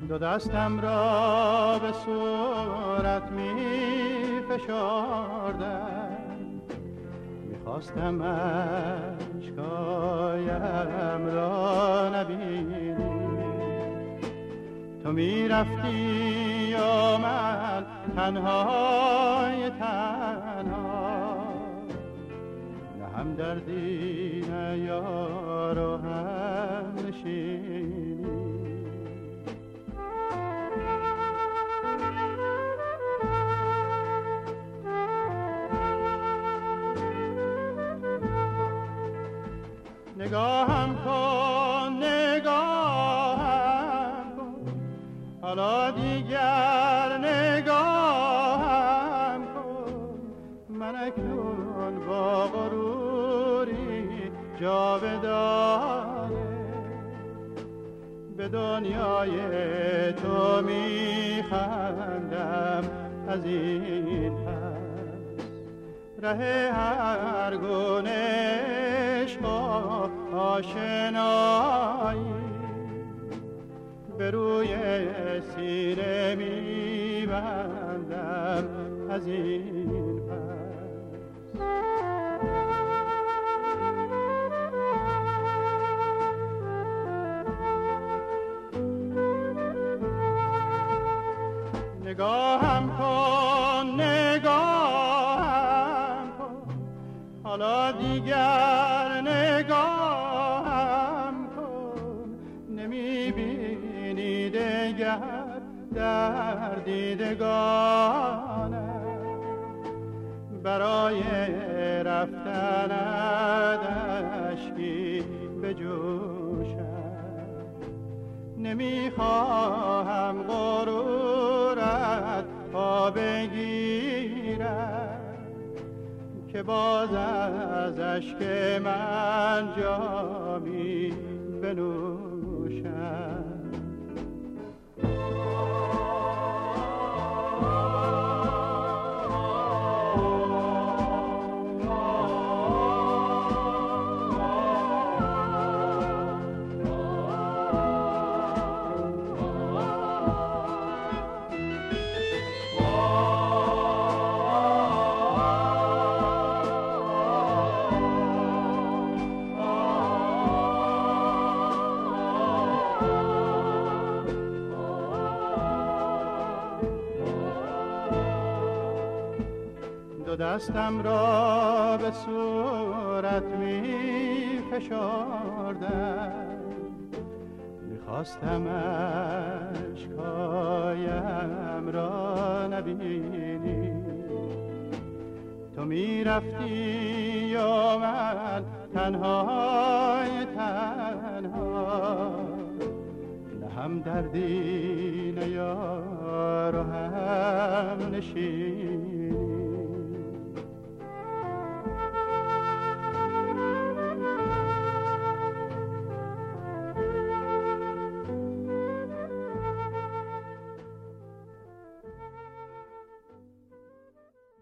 دو دستم را به صورت می فشردم، میخواستم اشکایم را نبینی. تو میرفتی و من تنهای تنها، نه هم دردی نه یار و هم نشینی. نگاهم کن نگاهم کن، حالا دیگر نگاهم کن. من اکنون با غروری جاودانه به دنیای تو میخندم. از این پس ره هر گونه عشق و آشنایی به روی سینه میبندم. از این پس نگاهم کن نگاهم کن، حالا دیگر نگاهم کن. نمیبینی دیگر در دیدگانم، برای رفتنت اشکی به جوشم. نمیخواهم غرورت پا بگیرد که باز از اشک من جامی بنوشم. دو دستم را به صورت می فشردم، میخواستم اشکایم را نبینی. تو میرفتی و من تنهای تنها، نه هم دردی نه یار و هم نشینی.